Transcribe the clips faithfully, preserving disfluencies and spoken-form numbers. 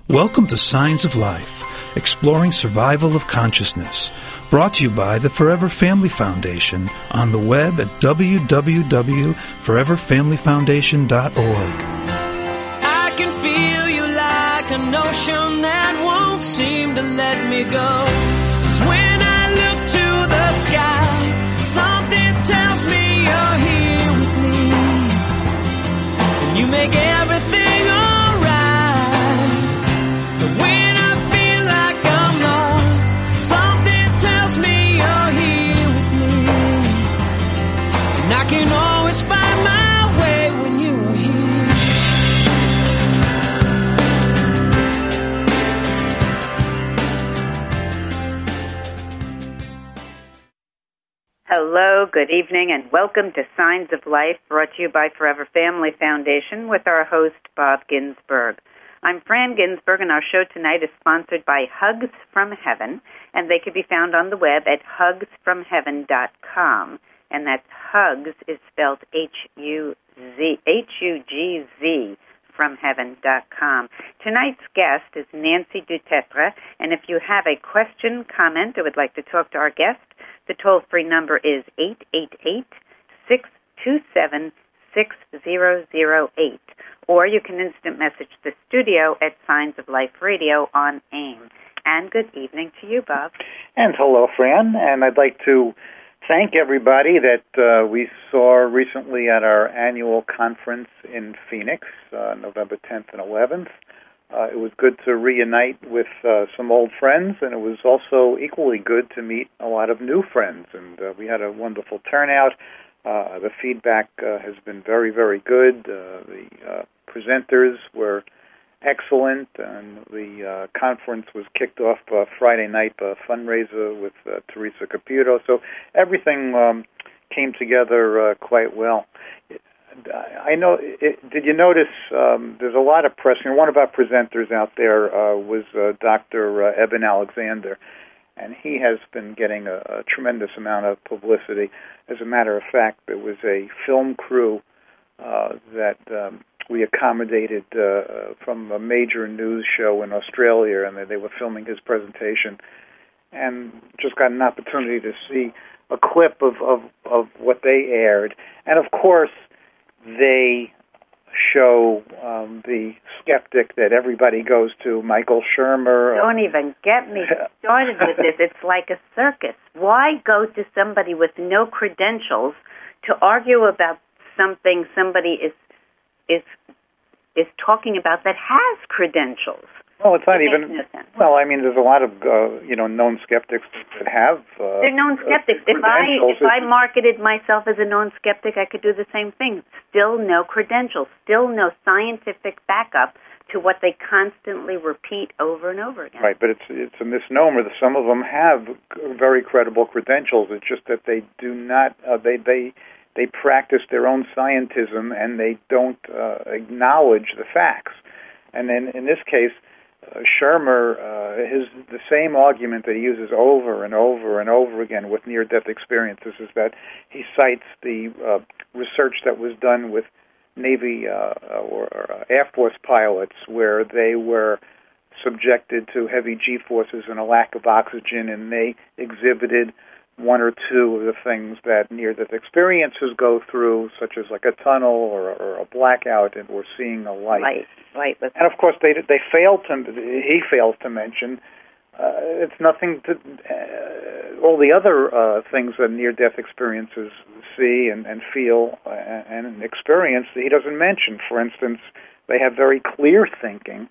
Welcome to Signs of Life, exploring survival of consciousness, brought to you by the Forever Family Foundation on the web at w w w dot forever family foundation dot org. I can feel you like an ocean that won't seem to let me go. 'Cause when I look to the sky, something tells me you're here with me, and you make everything I can always find my way when you are here. Hello, good evening, and welcome to Signs of Life, brought to you by Forever Family Foundation with our host, Bob Ginsberg. I'm Fran Ginsberg, and our show tonight is sponsored by Hugs from Heaven, and they can be found on the web at hugs from heaven dot com. And that's Hugs is spelled H U Z, H U G Z, from heaven dot com. Tonight's guest is Nancy Dutetre, and if you have a question, comment, or would like to talk to our guest, the toll-free number is eight eight eight, six two seven, six zero zero eight, or you can instant message the studio at Signs of Life Radio on AIM. And good evening to you, Bob. And hello, Fran, and I'd like to thank everybody that uh, we saw recently at our annual conference in Phoenix, uh, November tenth and eleventh. Uh, it was good to reunite with uh, some old friends, and it was also equally good to meet a lot of new friends. And uh, we had a wonderful turnout. Uh, the feedback uh, has been very, very good. Uh, the uh, presenters were excellent, and the uh, conference was kicked off uh, Friday night by a fundraiser with uh, Teresa Caputo. So everything um, came together uh, quite well. I know. It, did you notice? Um, there's a lot of press. You know, one of our presenters out there uh, was uh, Doctor Uh, Eben Alexander, and he has been getting a, a tremendous amount of publicity. As a matter of fact, there was a film crew uh, that Um, we accommodated uh, from a major news show in Australia, and they were filming his presentation, and just got an opportunity to see a clip of, of, of what they aired. And, of course, they show um, the skeptic that everybody goes to, Michael Shermer. Don't even get me started with this. It's like a circus. Why go to somebody with no credentials to argue about something somebody is is is talking about that has credentials? Well, it's not it even. No sense. Well, I mean, there's a lot of uh, you know known skeptics that have. Uh, They're known skeptics. Uh, if I if I marketed myself as a known skeptic, I could do the same thing. Still no credentials. Still no scientific backup to what they constantly repeat over and over again. Right, but it's it's a misnomer that some of them have very credible credentials. It's just that they do not. Uh, they they. They practice their own scientism, and they don't uh, acknowledge the facts. And then, in this case, uh, Shermer, uh, his the same argument that he uses over and over and over again with near-death experiences is that he cites the uh, research that was done with Navy uh, or, or Air Force pilots, where they were subjected to heavy G-forces and a lack of oxygen, and they exhibited one or two of the things that near-death experiences go through, such as like a tunnel or, or a blackout, and we're seeing a light. Light, light. And of course, they they failed to. He fails to mention uh, it's nothing to uh, all the other uh, things that near-death experiences see and, and feel and, and experience that he doesn't mention. For instance, they have very clear thinking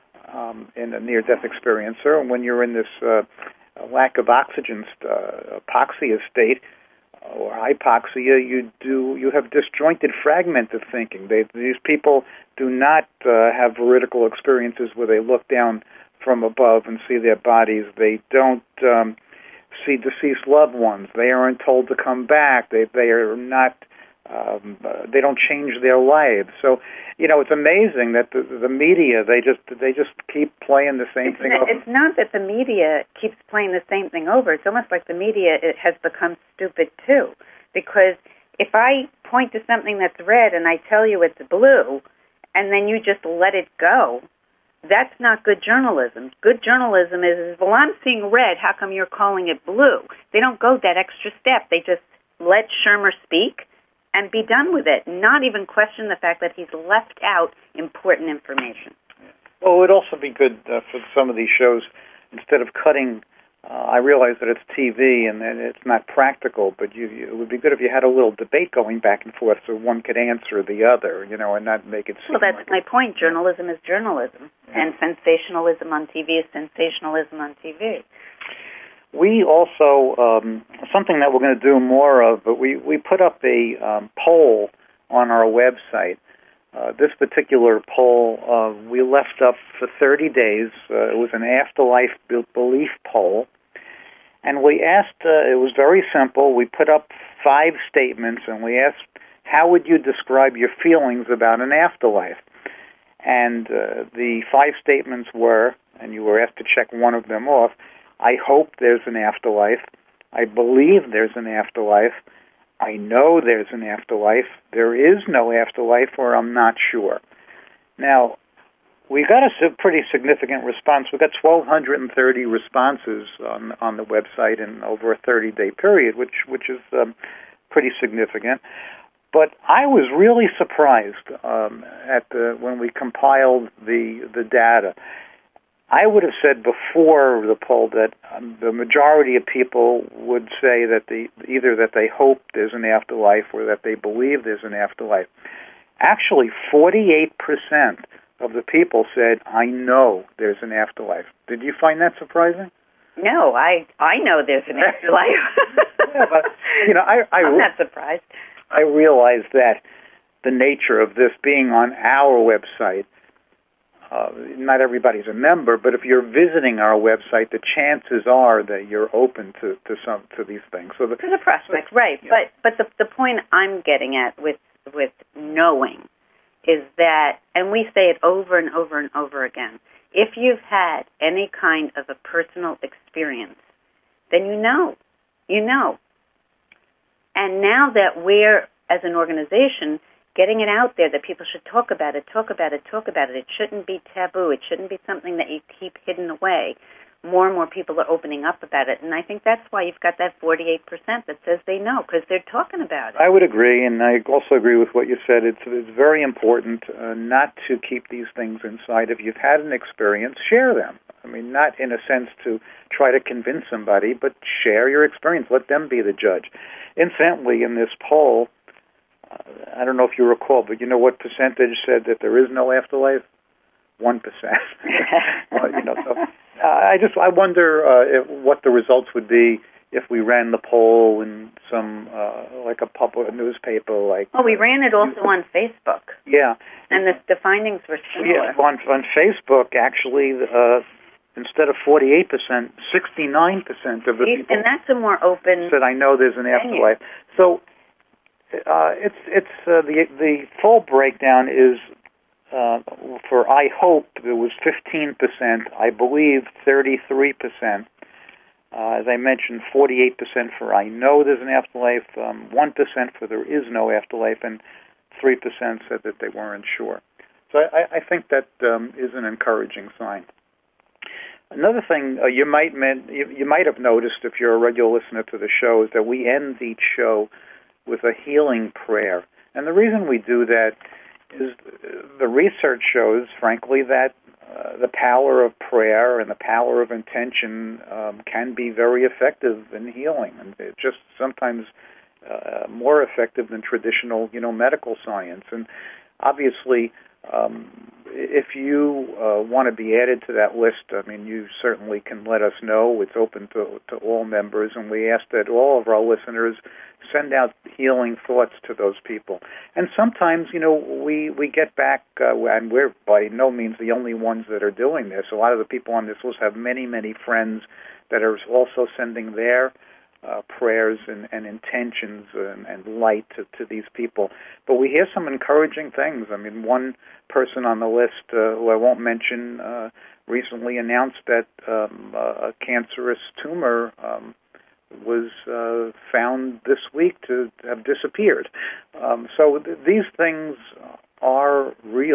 um, in a near-death experiencer, and when you're in this Uh, a lack of oxygen, uh, hypoxia state, or hypoxia, you do you have disjointed, fragmented thinking. They, these people do not uh, have veridical experiences where they look down from above and see their bodies. They don't um, see deceased loved ones. They aren't told to come back. They they are not. Um, uh, they don't change their lives. So, you know, it's amazing that the, the media, they just they just keep playing the same it's thing not, over. It's not that the media keeps playing the same thing over. It's almost like the media it has become stupid, too. Because if I point to something that's red and I tell you it's blue, and then you just let it go, that's not good journalism. Good journalism is, well, I'm seeing red, how come you're calling it blue? They don't go that extra step. They just let Shermer speak and be done with it, not even question the fact that he's left out important information. Well, it would also be good uh, for some of these shows, instead of cutting, uh, I realize that it's T V and that it's not practical, but you, you, it would be good if you had a little debate going back and forth so one could answer the other, you know, and not make it seem Well, that's like my point. Journalism is journalism, yeah. and sensationalism on T V is sensationalism on T V. We also, um, something that we're going to do more of, but we, we put up a um, poll on our website. Uh, this particular poll uh, we left up for thirty days. Uh, it was an afterlife belief poll. And we asked, uh, it was very simple. We put up five statements, and we asked, how would you describe your feelings about an afterlife? And uh, the five statements were, and you were asked to check one of them off, I hope there's an afterlife. I believe there's an afterlife. I know there's an afterlife. There is no afterlife, or I'm not sure. Now, we got a pretty significant response. We got one thousand two hundred thirty responses on on the website in over a thirty-day period, which which is um, pretty significant. But I was really surprised um, at the when we compiled the the data. I would have said before the poll that um, the majority of people would say that the either that they hope there's an afterlife or that they believe there's an afterlife. Actually, forty-eight percent of the people said, I know there's an afterlife. Did you find that surprising? No, I I know there's an afterlife. Yeah, but, you know, I, I, I'm not surprised. I realize that the nature of this being on our website, uh, not everybody's a member, but if you're visiting our website, the chances are that you're open to, to some to these things. So the, to the prospect, right. Yeah. But but the the point I'm getting at with with knowing is that, and we say it over and over and over again, if you've had any kind of a personal experience, then you know. You know. And now that we're, as an organization, getting it out there that people should talk about it, talk about it, talk about it. It shouldn't be taboo. It shouldn't be something that you keep hidden away. More and more people are opening up about it, and I think that's why you've got that forty-eight percent that says they know, because they're talking about it. I would agree, and I also agree with what you said. It's, it's very important uh, not to keep these things inside. If you've had an experience, share them. I mean, not in a sense to try to convince somebody, but share your experience. Let them be the judge. Incidentally, in this poll, uh, I don't know if you recall, but you know what percentage said that there is no afterlife? One percent. uh, you know, so uh, I just I wonder uh, if, what the results would be if we ran the poll in some uh, like a public newspaper, like. Oh, we ran it also on Facebook. Yeah. And the, the findings were similar. Yeah, on on Facebook, actually, uh, instead of forty-eight percent, sixty-nine percent of the See, people. And that's a more open. Said, I know there's an afterlife. So uh, it's it's uh, the the full breakdown is. Uh, for I hope, there was fifteen percent. I believe thirty-three percent. Uh, as I mentioned, forty-eight percent for I know there's an afterlife, um, one percent for there is no afterlife, and three percent said that they weren't sure. So I, I think that um, is an encouraging sign. Another thing uh, you might you, you might have noticed if you're a regular listener to the show is that we end each show with a healing prayer. And the reason we do that is the research shows, frankly, that uh, the power of prayer and the power of intention um, can be very effective in healing, and it's just sometimes uh, more effective than traditional, you know, medical science. And obviously, um, if you uh, want to be added to that list, I mean, you certainly can let us know. It's open to, to all members, and we ask that all of our listeners send out healing thoughts to those people. And sometimes, you know, we, we get back, uh, and we're by no means the only ones that are doing this. A lot of the people on this list have many, many friends that are also sending their uh, prayers and, and intentions and, and light to, to these people. But we hear some encouraging things. I mean, one person on the list, uh, who I won't mention, uh, recently announced that um, a cancerous tumor um, was uh, found this week to have disappeared. Um, so th- these things are real,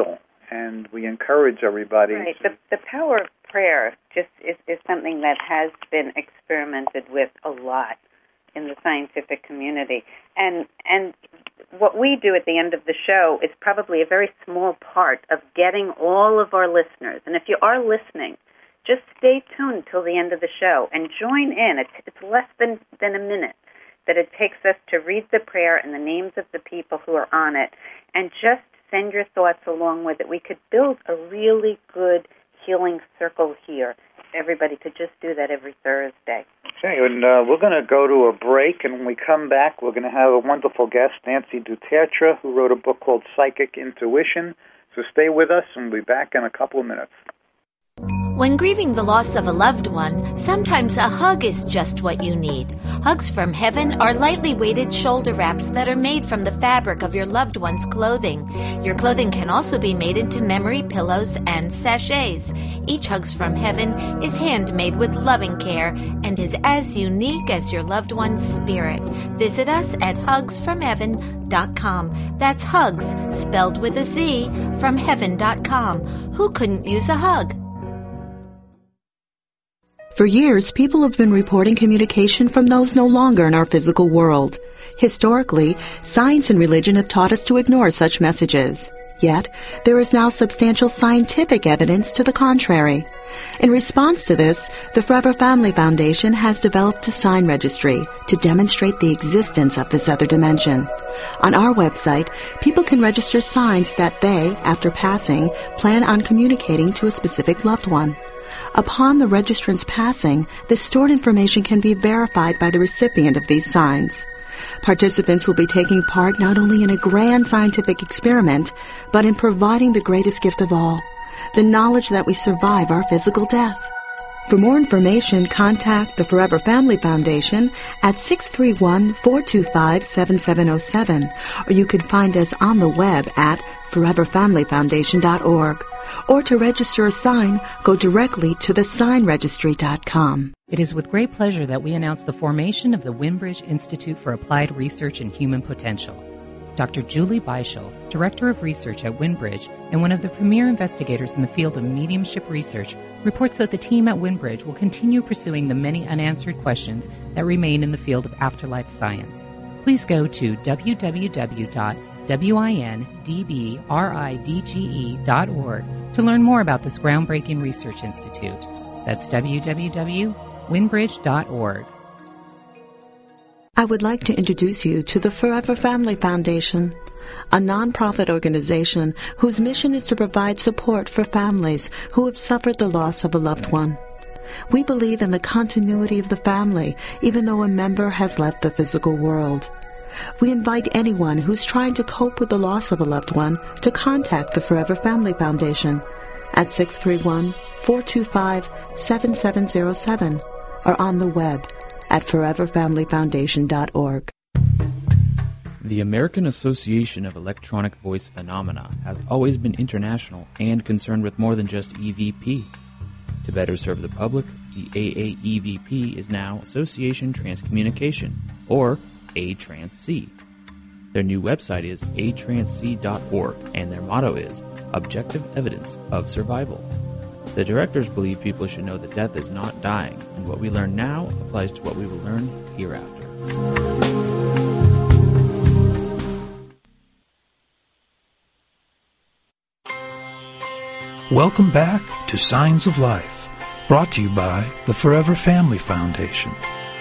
and we encourage everybody. Right. To, the, the power of prayer just is, is something that has been experimented with a lot in the scientific community. And and what we do at the end of the show is probably a very small part of getting all of our listeners. And if you are listening, just stay tuned till the end of the show and join in. It's, it's less than, than a minute that it takes us to read the prayer and the names of the people who are on it, and just send your thoughts along with it. We could build a really good healing circle here. Everybody could just do that every Thursday. Okay, and uh, we're going to go to a break, and when we come back, we're going to have a wonderful guest, Nancy Dutertre, who wrote a book called Psychic Intuition. So stay with us, and we'll be back in a couple of minutes. When grieving the loss of a loved one, sometimes a hug is just what you need. Hugs from Heaven are lightly weighted shoulder wraps that are made from the fabric of your loved one's clothing. Your clothing can also be made into memory pillows and sachets. Each Hugs from Heaven is handmade with loving care and is as unique as your loved one's spirit. Visit us at hugs from heaven dot com. That's Hugs, spelled with a Z, from heaven dot com. Who couldn't use a hug? For years, people have been reporting communication from those no longer in our physical world. Historically, science and religion have taught us to ignore such messages. Yet, there is now substantial scientific evidence to the contrary. In response to this, the Forever Family Foundation has developed a sign registry to demonstrate the existence of this other dimension. On our website, people can register signs that they, after passing, plan on communicating to a specific loved one. Upon the registrant's passing, the stored information can be verified by the recipient of these signs. Participants will be taking part not only in a grand scientific experiment, but in providing the greatest gift of all, the knowledge that we survive our physical death. For more information, contact the Forever Family Foundation at six three one, four two five, seven seven zero seven, or you can find us on the web at forever family foundation dot org. Or to register a sign, go directly to the sign registry dot com. It is with great pleasure that we announce the formation of the Winbridge Institute for Applied Research in Human Potential. Doctor Julie Beischel, Director of Research at Winbridge and one of the premier investigators in the field of mediumship research, reports that the team at Winbridge will continue pursuing the many unanswered questions that remain in the field of afterlife science. Please go to w w w dot windbridge dot org to learn more about this groundbreaking research institute. That's w w w dot windbridge dot org. I would like to introduce you to the Forever Family Foundation, a nonprofit organization whose mission is to provide support for families who have suffered the loss of a loved one. We believe in the continuity of the family, even though a member has left the physical world. We invite anyone who's trying to cope with the loss of a loved one to contact the Forever Family Foundation at six three one, four two five, seven seven zero seven or on the web at forever family foundation dot org. The American Association of Electronic Voice Phenomena has always been international and concerned with more than just E V P. To better serve the public, the A A E V P is now Association Transcommunication, or A Trans C. Their new website is a trans c dot org, and their motto is Objective Evidence of Survival. The directors believe people should know that death is not dying, and what we learn now applies to what we will learn hereafter. Welcome back to Signs of Life, brought to you by the Forever Family Foundation.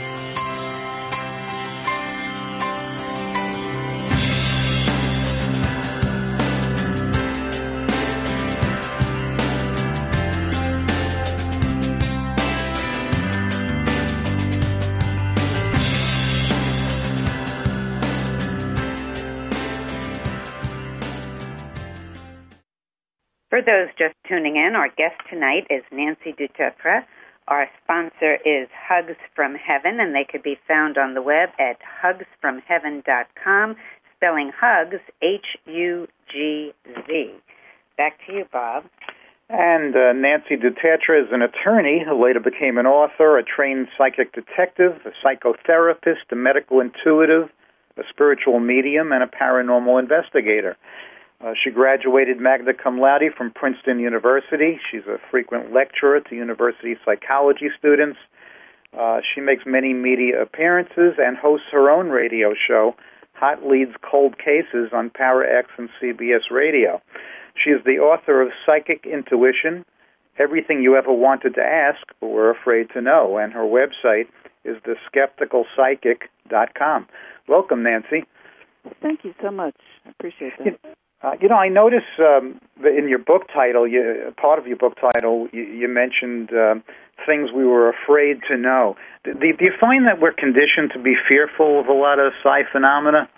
For those just tuning in, our guest tonight is Nancy Dutertre. Our sponsor is Hugs from Heaven, and they could be found on the web at hugs from heaven dot com, spelling Hugs, H U G Z. Back to you, Bob. And uh, Nancy Dutertre is an attorney who later became an author, a trained psychic detective, a psychotherapist, a medical intuitive, a spiritual medium, and a paranormal investigator. Uh, she graduated magna cum laude from Princeton University. She's a frequent lecturer to university psychology students. Uh, she makes many media appearances and hosts her own radio show, Hot Leads Cold Cases, on Power X and C B S Radio. She is the author of Psychic Intuition, Everything You Ever Wanted to Ask But Were Afraid to Know, and her website is the skeptical psychic dot com. Welcome, Nancy. Thank you so much. I appreciate that. You, uh, you know, I notice um, that in your book title, you, part of your book title, you, you mentioned um, things we were afraid to know. Do, do you find that we're conditioned to be fearful of a lot of psi phenomena?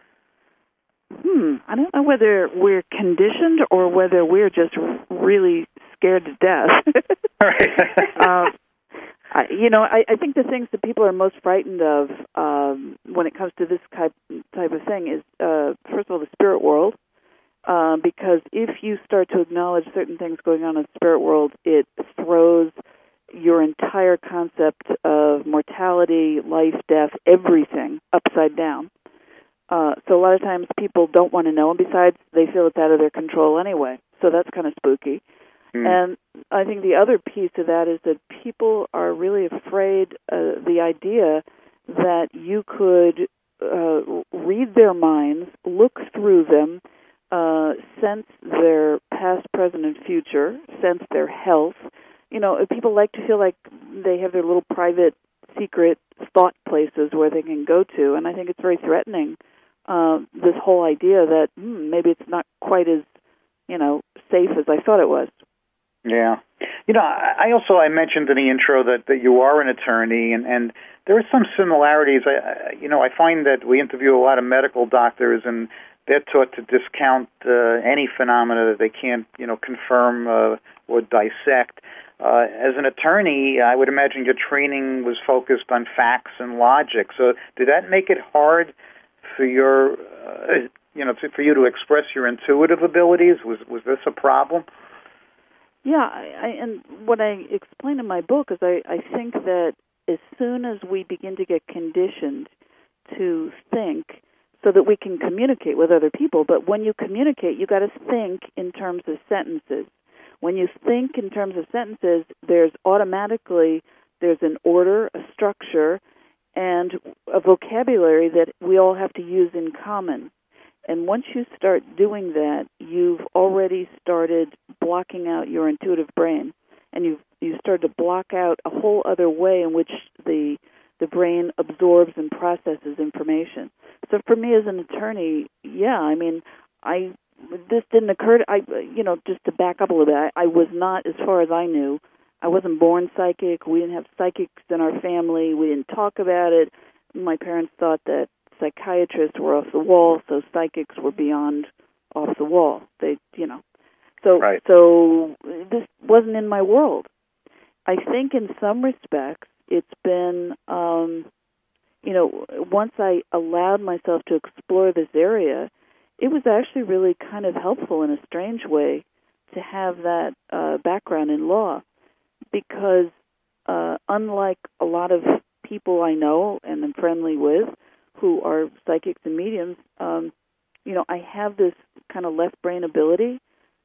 Hmm. I don't know whether we're conditioned or whether we're just really scared to death. uh, I, you know, I, I think the things that people are most frightened of um, when it comes to this type type of thing is, uh, first of all, the spirit world. Uh, because if you start to acknowledge certain things going on in the spirit world, it throws your entire concept of mortality, life, death, everything upside down. Uh, so a lot of times people don't want to know, and besides, they feel it's out of their control anyway. So that's kind of spooky. Mm. And I think the other piece of that is that people are really afraid uh, the idea that you could uh, read their minds, look through them, uh, sense their past, present, and future, sense their health. You know, people like to feel like they have their little private, secret thought places where they can go to, and I think it's very threatening. Uh, this whole idea that hmm, maybe it's not quite as, you know, safe as I thought it was. Yeah. You know, I also, I mentioned in the intro that, that you are an attorney, and, and there are some similarities. I, you know, I find that we interview a lot of medical doctors, and they're taught to discount uh, any phenomena that they can't, you know, confirm uh, or dissect. Uh, as an attorney, I would imagine your training was focused on facts and logic. So did that make it hard for your, uh, you know, to, for you to express your intuitive abilities? Was was this a problem? Yeah, I, I, and what I explain in my book is I, I think that as soon as we begin to get conditioned to think so that we can communicate with other people, but when you communicate, you got to think in terms of sentences. When you think in terms of sentences, there's automatically, there's an order, a structure, and a vocabulary that we all have to use in common. And once you start doing that, you've already started blocking out your intuitive brain, and you've you start to block out a whole other way in which the the brain absorbs and processes information. So for me as an attorney, yeah, I mean, I this didn't occur to, I, you know, just to back up a little bit, I, I was not, as far as I knew, I wasn't born psychic. We didn't have psychics in our family. We didn't talk about it. My parents thought that psychiatrists were off the wall, so psychics were beyond off the wall. They, you know, so right. so this wasn't in my world. I think in some respects it's been, um, you know, once I allowed myself to explore this area, it was actually really kind of helpful in a strange way to have that uh, background in law, because uh, unlike a lot of people I know and am friendly with who are psychics and mediums, um, you know, I have this kind of left brain ability,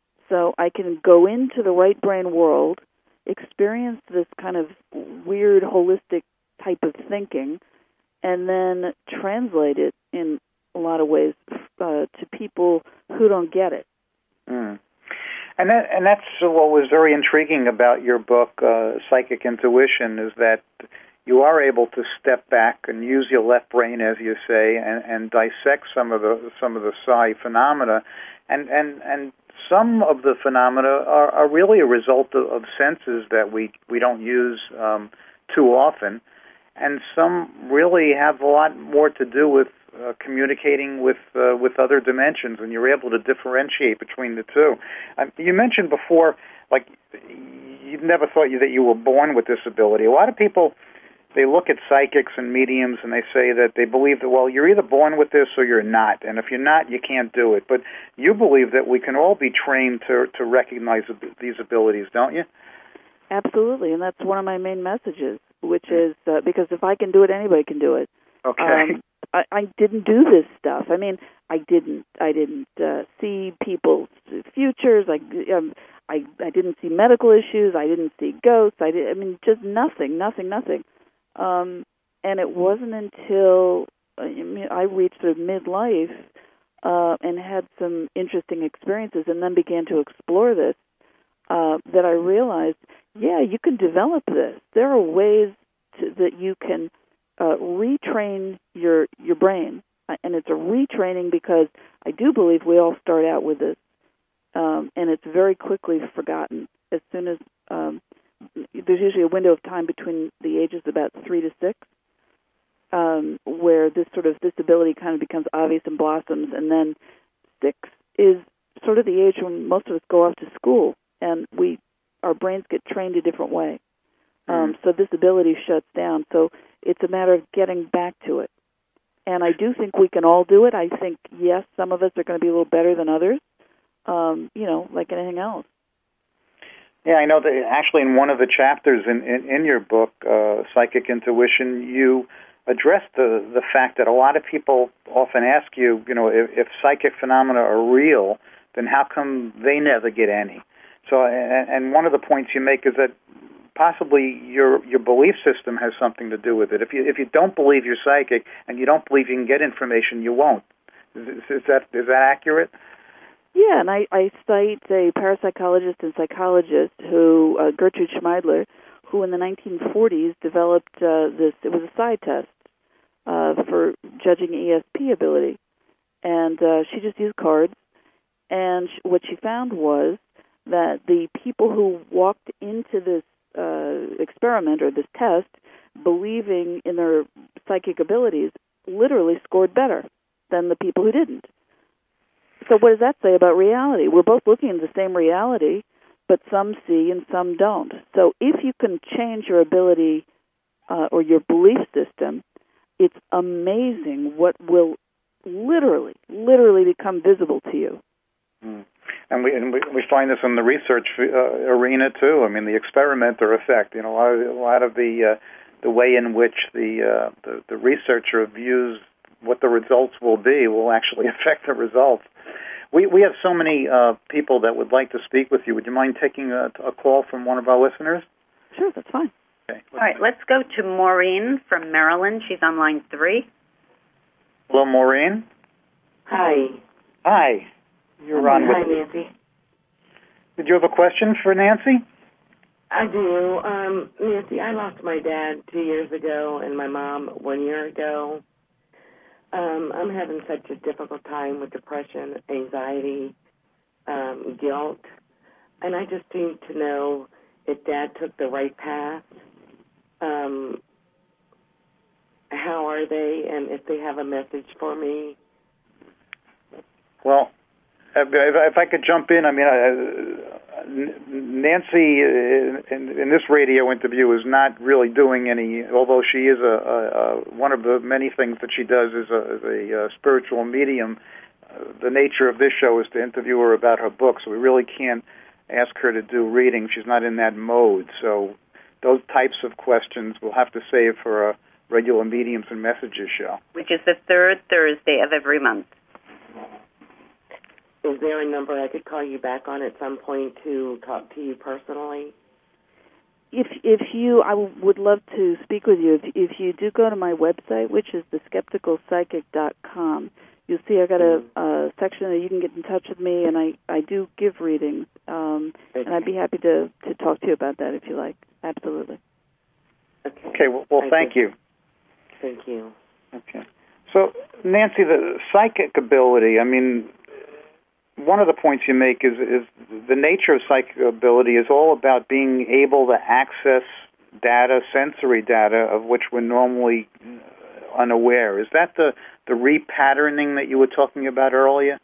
so I can go into the right brain world, experience this kind of weird holistic type of thinking, and then translate it in a lot of ways uh, to people who don't get it. Mm. And that, and that's what was very intriguing about your book, uh, Psychic Intuition, is that you are able to step back and use your left brain, as you say, and, and dissect some of the some of the psi phenomena, and and, and some of the phenomena are, are really a result of, of senses that we we don't use um, too often, and some really have a lot more to do with uh, communicating with uh, with other dimensions, and you're able to differentiate between the two. Um, you mentioned before, like, you never thought you, that you were born with this ability. A lot of people, they look at psychics and mediums and they say that they believe that, well, you're either born with this or you're not, and if you're not, you can't do it. But you believe that we can all be trained to to recognize these abilities, don't you? Absolutely, and that's one of my main messages, which is uh, because if I can do it, anybody can do it. Okay. Um, I, I didn't do this stuff. I mean, I didn't I didn't uh, see people's futures. Like um, I I didn't see medical issues. I didn't see ghosts. I did. I mean, just nothing, nothing, nothing. Um, and it wasn't until I, mean, I reached sort of midlife uh, and had some interesting experiences, and then began to explore this uh, that I realized, yeah, you can develop this. There are ways to, that you can uh, retrain your your brain, and it's a retraining because I do believe we all start out with this, um, and it's very quickly forgotten as soon as um, there's usually a window of time between the ages of about three to six, um, where this sort of this ability kind of becomes obvious and blossoms, and then six is sort of the age when most of us go off to school, and we our brains get trained a different way. Um, so this ability shuts down. So it's a matter of getting back to it. And I do think we can all do it. I think, yes, some of us are going to be a little better than others, um, you know, like anything else. Yeah, I know that actually in one of the chapters in, in, in your book, uh, Psychic Intuition, you address the, the fact that a lot of people often ask you, you know, if, if psychic phenomena are real, then how come they never get any? So, and, and one of the points you make is that possibly your your belief system has something to do with it. If you if you don't believe you're psychic and you don't believe you can get information, you won't. Is, is that is that accurate? Yeah, and I, I cite a parapsychologist and psychologist who, uh, Gertrude Schmeidler, who in the nineteen forties developed uh, this, it was a psi test uh, for judging E S P ability. And uh, she just used cards, and sh- what she found was that the people who walked into this uh, experiment or this test believing in their psychic abilities literally scored better than the people who didn't. So what does that say about reality? We're both looking at the same reality, but some see and some don't. So if you can change your ability uh, or your belief system, it's amazing what will literally, literally become visible to you. Mm. And we and we, we find this in the research uh, arena too. I mean, the experimenter effect. You know, a lot of, a lot of the uh, the way in which the, uh, the the researcher views what the results will be will actually affect the results. We we have so many uh, people that would like to speak with you. Would you mind taking a, a call from one of our listeners? Sure, that's fine. Okay. All right, let's go to Maureen from Maryland. She's on line three. Hello, Maureen. Hi. Hi. You're on with. Hi, Nancy. Did you have a question for Nancy? I do. Um, Nancy, I lost my dad two years ago and my mom one year ago. Um, I'm having such a difficult time with depression, anxiety, um, guilt, and I just need to know if Dad took the right path. Um, how are they, and if they have a message for me? Well, if, if I could jump in, I mean, uh, Nancy uh, in, in this radio interview is not really doing any, although she is a, a, a one of the many things that she does is a, is a, a spiritual medium. Uh, the nature of this show is to interview her about her book, so we really can't ask her to do reading. She's not in that mode. So those types of questions we'll have to save for a regular Mediums and Messages show, which is the third Thursday of every month. Is there a number I could call you back on at some point to talk to you personally? If if you, I would love to speak with you. If, if you do go to my website, which is the skeptical psychic dot com, you'll see I got a, a section that you can get in touch with me, and I, I do give readings, um, okay. and I'd be happy to, to talk to you about that if you like. Absolutely. Okay. Okay. Well, well thank you. Thank you. Okay. So, Nancy, the psychic ability, I mean, one of the points you make is, is the nature of psychic ability is all about being able to access data, sensory data, of which we're normally unaware. Is that the, the repatterning that you were talking about earlier?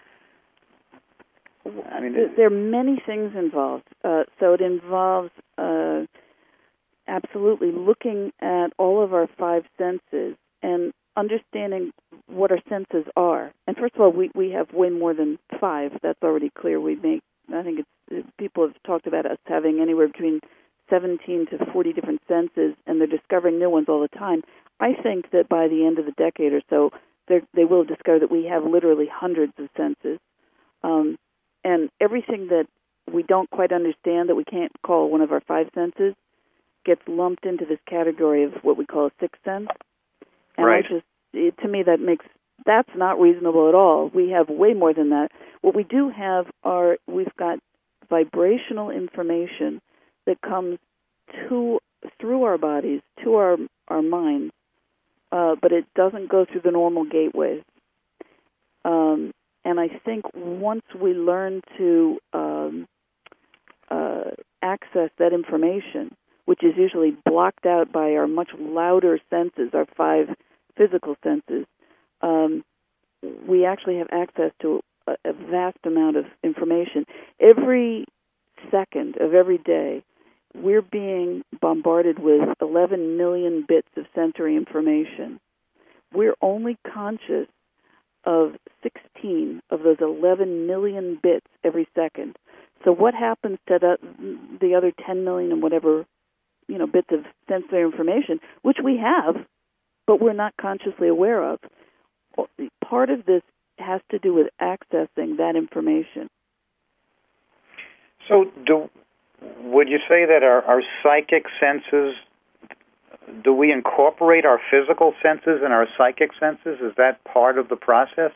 I mean, there are many things involved. Uh, so it involves uh, absolutely looking at all of our five senses and understanding what our senses are. And first of all, we, we have way more than five. That's already clear. We make, I think it's, people have talked about us having anywhere between seventeen to forty different senses, and they're discovering new ones all the time. I think that by the end of the decade or so, they will discover that we have literally hundreds of senses. Um, and everything that we don't quite understand, that we can't call one of our five senses, gets lumped into this category of what we call a sixth sense. And right. I just, it, to me, that makes, that's not reasonable at all. We have way more than that. What we do have are, we've got vibrational information that comes to through our bodies, to our, our minds, uh, but it doesn't go through the normal gateways. Um, and I think once we learn to um, uh, access that information, which is usually blocked out by our much louder senses, our five physical senses, um, we actually have access to a, a vast amount of information. Every second of every day, we're being bombarded with eleven million bits of sensory information. We're only conscious of sixteen of those eleven million bits every second. So what happens to the, the other ten million and whatever, you know, bits of sensory information, which we have, but we're not consciously aware of? Part of this has to do with accessing that information. So do, would you say that our, our psychic senses, do we incorporate our physical senses in our psychic senses? Is that part of the process?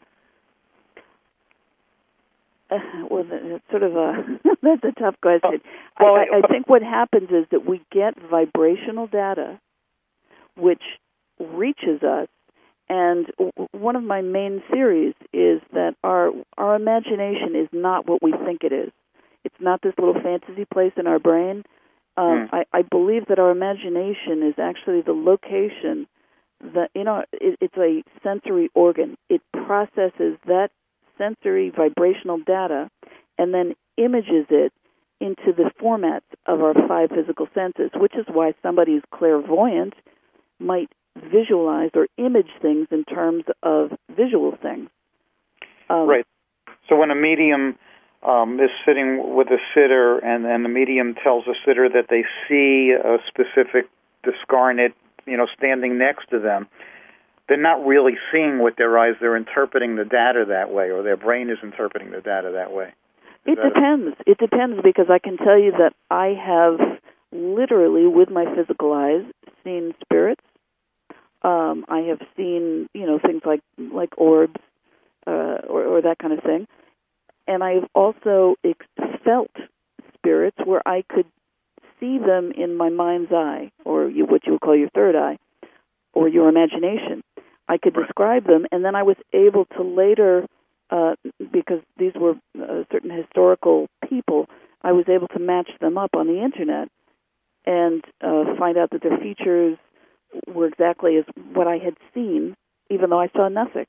Uh, well, that's sort of a that's a tough question. Well, I, I, I think what happens is that we get vibrational data, which reaches us, and one of my main theories is that our our imagination is not what we think it is. It's not this little fantasy place in our brain. Um, mm. I, I believe that our imagination is actually the location that, you know, it, it's a sensory organ. It processes that sensory vibrational data and then images it into the formats of our five physical senses, which is why somebody who's clairvoyant might visualize or image things in terms of visual things. Um, right. So when a medium um, is sitting with a sitter and, and the medium tells the sitter that they see a specific discarnate, you know, standing next to them, they're not really seeing with their eyes. They're interpreting the data that way, or their brain is interpreting the data that way. Is it depends. A... It depends, because I can tell you that I have literally, with my physical eyes, seen spirits. Um, I have seen, you know, things like like orbs uh, or, or that kind of thing. And I've also ex- felt spirits where I could see them in my mind's eye, or you, what you would call your third eye, or your imagination. I could describe them, and then I was able to later, uh, because these were uh, certain historical people, I was able to match them up on the Internet and uh, find out that their features were exactly as what I had seen, even though I saw nothing.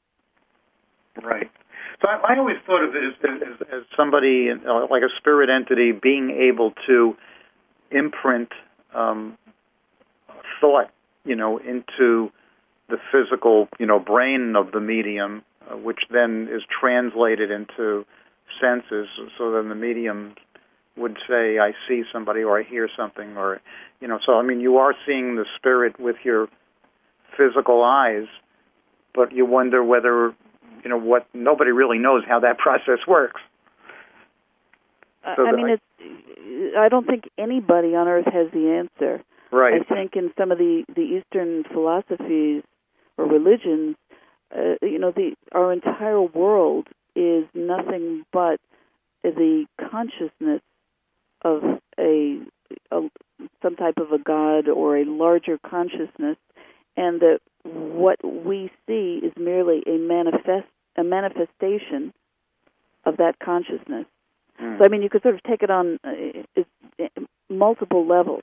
Right. So I, I always thought of it as, as, as somebody, uh, like a spirit entity, being able to imprint um, thought, you know, into the physical, you know, brain of the medium, uh, which then is translated into senses. So then the medium would say, I see somebody, or I hear something, or, you know, so, I mean, you are seeing the spirit with your physical eyes, but you wonder whether, you know, what, nobody really knows how that process works. So I mean, I, it's, I don't think anybody on Earth has the answer. Right. I think in some of the, the Eastern philosophies or religions, uh, you know, the our entire world is nothing but the consciousness of a, a some type of a god or a larger consciousness, and that what we see is merely a manifest a manifestation of that consciousness. Mm. So, I mean, you could sort of take it on uh, uh, multiple levels.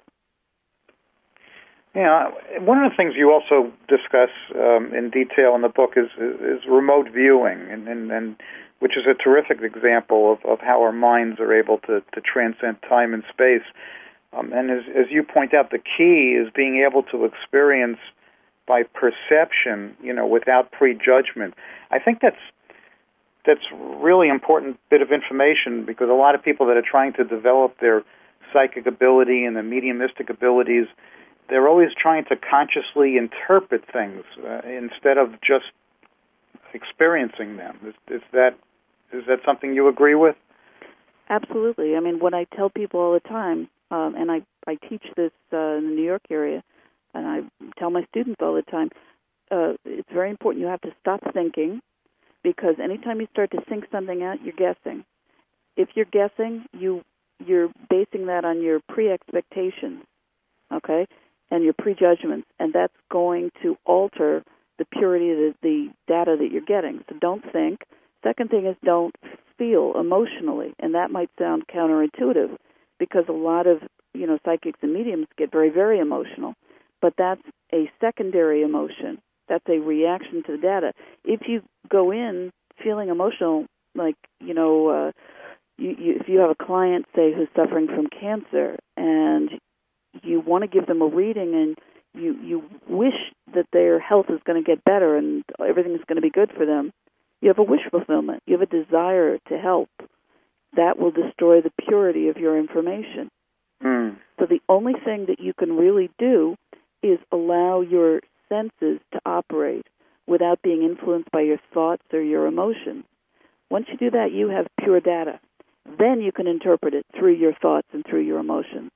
Yeah, one of the things you also discuss um, in detail in the book is is remote viewing, and, and, and which is a terrific example of, of how our minds are able to, to transcend time and space. Um, and as, as you point out, the key is being able to experience by perception, you know, without prejudgment. I think that's that's really important bit of information, because a lot of people that are trying to develop their psychic ability and their mediumistic abilities, they're always trying to consciously interpret things uh, instead of just experiencing them. Is, is that is that something you agree with? Absolutely. I mean, what I tell people all the time, um, and I, I teach this uh, in the New York area, and I tell my students all the time, uh, it's very important you have to stop thinking, because anytime you start to think something out, you're guessing. If you're guessing, you, you're basing that on your pre-expectations, okay, and your prejudgments, and that's going to alter the purity of the, the data that you're getting. So don't think. Second thing is don't feel emotionally, and that might sound counterintuitive because a lot of, you know, psychics and mediums get very, very emotional, but that's a secondary emotion. That's a reaction to the data. If you go in feeling emotional, like, you know, uh, you, you, if you have a client, say, who's suffering from cancer, and you want to give them a reading and you, you wish that their health is going to get better and everything is going to be good for them, you have a wish fulfillment. You have a desire to help. That will destroy the purity of your information. Mm. So the only thing that you can really do is allow your senses to operate without being influenced by your thoughts or your emotions. Once you do that, you have pure data. Then you can interpret it through your thoughts and through your emotions.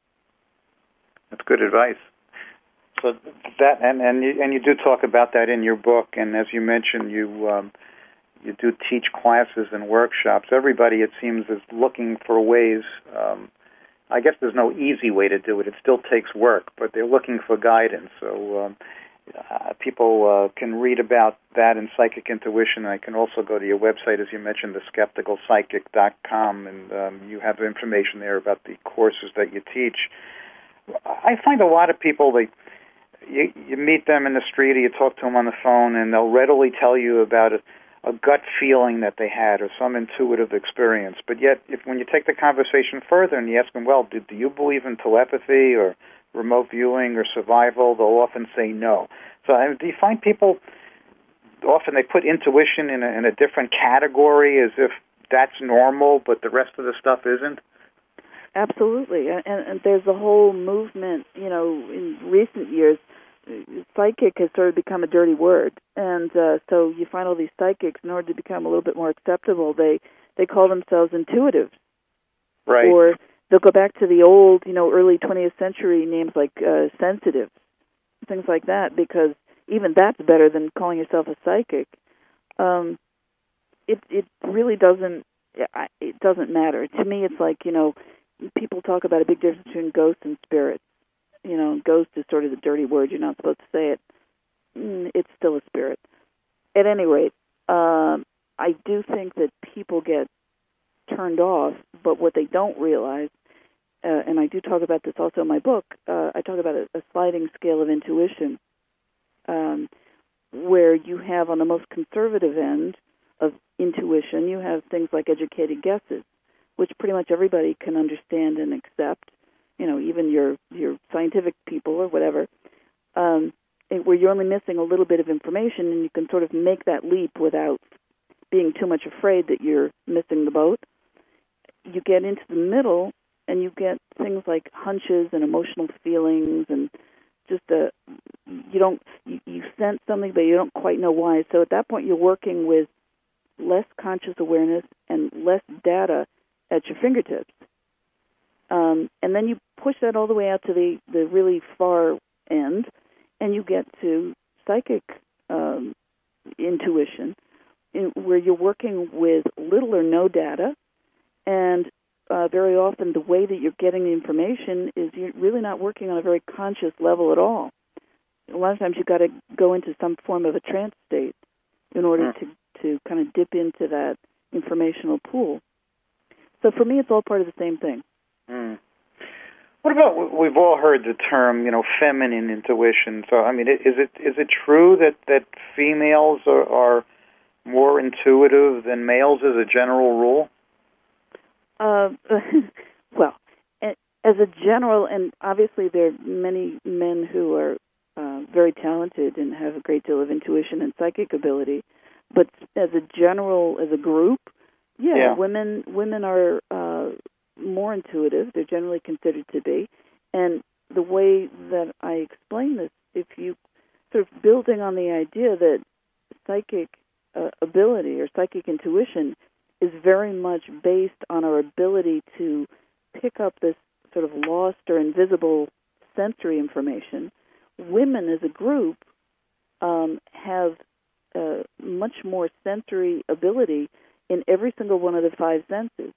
That's good advice. So that, and and you, and you do talk about that in your book, and as you mentioned, you um, you do teach classes and workshops. Everybody, it seems, is looking for ways. Um, I guess there's no easy way to do it. It still takes work, but they're looking for guidance. So um, uh, people uh, can read about that in Psychic Intuition. I can also go to your website, as you mentioned, the skeptical psychic dot com, and um, you have information there about the courses that you teach. I find a lot of people, they you, you meet them in the street or you talk to them on the phone, and they'll readily tell you about a, a gut feeling that they had or some intuitive experience. But yet, if when you take the conversation further and you ask them, well, do, do you believe in telepathy or remote viewing or survival, they'll often say no. So I mean, do you find people, often they put intuition in a, in a different category as if that's normal, but the rest of the stuff isn't? Absolutely, and, and there's a whole movement, you know, in recent years, psychic has sort of become a dirty word, and uh, so you find all these psychics, in order to become a little bit more acceptable, they, they call themselves intuitives. Right. Or they'll go back to the old, you know, early twentieth century names like uh, sensitive, things like that, because even that's better than calling yourself a psychic. Um, it it really doesn't, it doesn't matter. To me, it's like, you know, people talk about a big difference between ghosts and spirits. You know, ghost is sort of the dirty word. You're not supposed to say it. Mm, it's still a spirit. At any rate, um, I do think that people get turned off, but what they don't realize, uh, and I do talk about this also in my book, uh, I talk about a, a sliding scale of intuition, um, where you have on the most conservative end of intuition, you have things like educated guesses, which pretty much everybody can understand and accept, you know, even your, your scientific people or whatever, um, where you're only missing a little bit of information and you can sort of make that leap without being too much afraid that you're missing the boat. You get into the middle and you get things like hunches and emotional feelings and just a, you don't, you, you sense something but you don't quite know why. So at that point you're working with less conscious awareness and less data at your fingertips. Um, and then you push that all the way out to the, the really far end, and you get to psychic um, intuition, in, where you're working with little or no data, and uh, very often the way that you're getting the information is you're really not working on a very conscious level at all. A lot of times you've got to go into some form of a trance state in order to, to kind of dip into that informational pool. So for me, it's all part of the same thing. Mm. What about, we've all heard the term, you know, feminine intuition. So, I mean, is it is it true that, that females are, are more intuitive than males as a general rule? Uh, well, as a general, and obviously there are many men who are uh, very talented and have a great deal of intuition and psychic ability, but as a general, as a group, yeah, yeah. women women are uh, more intuitive. They're generally considered to be, and the way that I explain this, if you sort of building on the idea that psychic uh, ability or psychic intuition is very much based on our ability to pick up this sort of lost or invisible sensory information, women as a group um, have uh, much more sensory ability in every single one of the five senses.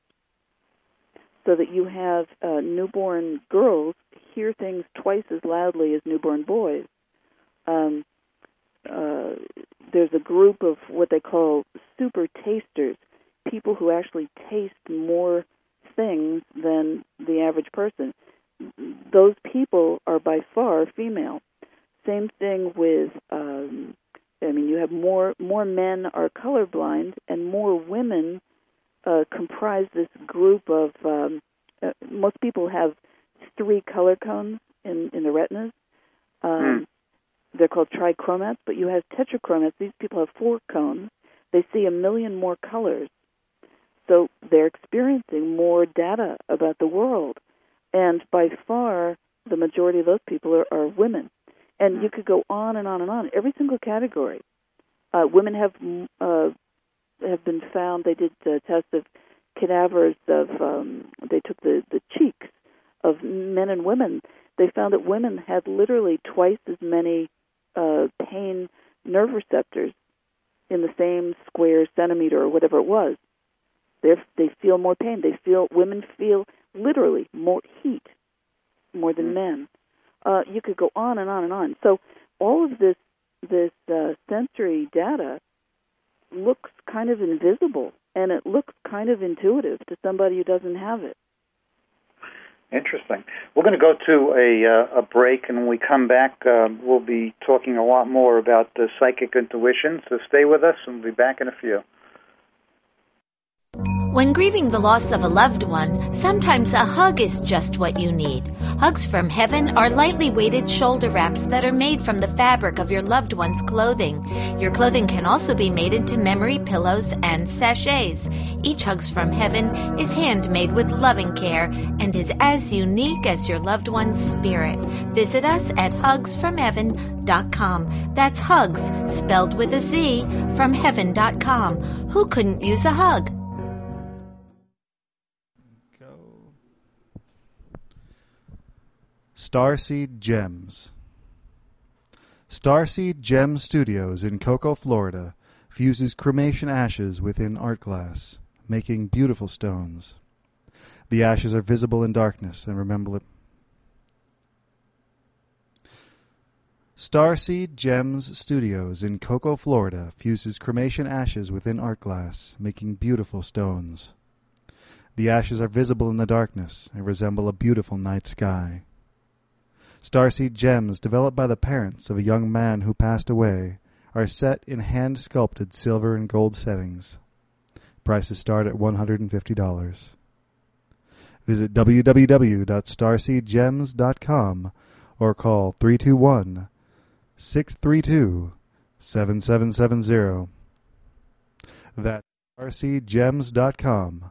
So that you have uh, newborn girls hear things twice as loudly as newborn boys. Um, uh, there's a group of what they call super tasters, people who actually taste more things than the average person. Those people are by far female. Same thing with, um, I mean, you have more more men are colorblind, and more women uh, comprise this group of. Um, uh, most people have three color cones in, in the retinas. Um, mm. They're called trichromats, but you have tetrachromats. These people have four cones. They see a million more colors. So they're experiencing more data about the world. And by far, the majority of those people are, are women. And you could go on and on and on. Every single category. Uh, women have uh, have been found, they did uh, tests of cadavers of, um, they took the, the cheeks of men and women. They found that women had literally twice as many uh, pain nerve receptors in the same square centimeter or whatever it was. They're, they feel more pain. They feel women feel literally more heat more than men. Uh, you could go on and on and on. So all of this this uh, sensory data looks kind of invisible, and it looks kind of intuitive to somebody who doesn't have it. Interesting. We're going to go to a, uh, a break, and when we come back, uh, we'll be talking a lot more about the psychic intuition. So stay with us, and we'll be back in a few. When grieving the loss of a loved one, sometimes a hug is just what you need. Hugs from Heaven are lightly weighted shoulder wraps that are made from the fabric of your loved one's clothing. Your clothing can also be made into memory pillows and sachets. Each Hugs from Heaven is handmade with loving care and is as unique as your loved one's spirit. Visit us at hugs from heaven dot com. That's hugs, spelled with a Z, from heaven dot com. Who couldn't use a hug? Starseed Gems. Starseed Gem Studios in Cocoa, Florida, fuses cremation ashes within art glass, making beautiful stones. The ashes are visible in darkness, and remember it. Starseed Gems Studios in Cocoa, Florida, fuses cremation ashes within art glass, making beautiful stones. The ashes are visible in the darkness and resemble a beautiful night sky. Starseed gems, developed by the parents of a young man who passed away, are set in hand-sculpted silver and gold settings. Prices start at one hundred fifty dollars. Visit w w w dot starseed gems dot com or call three two one, six three two, seven seven seven zero. That's starseed gems dot com.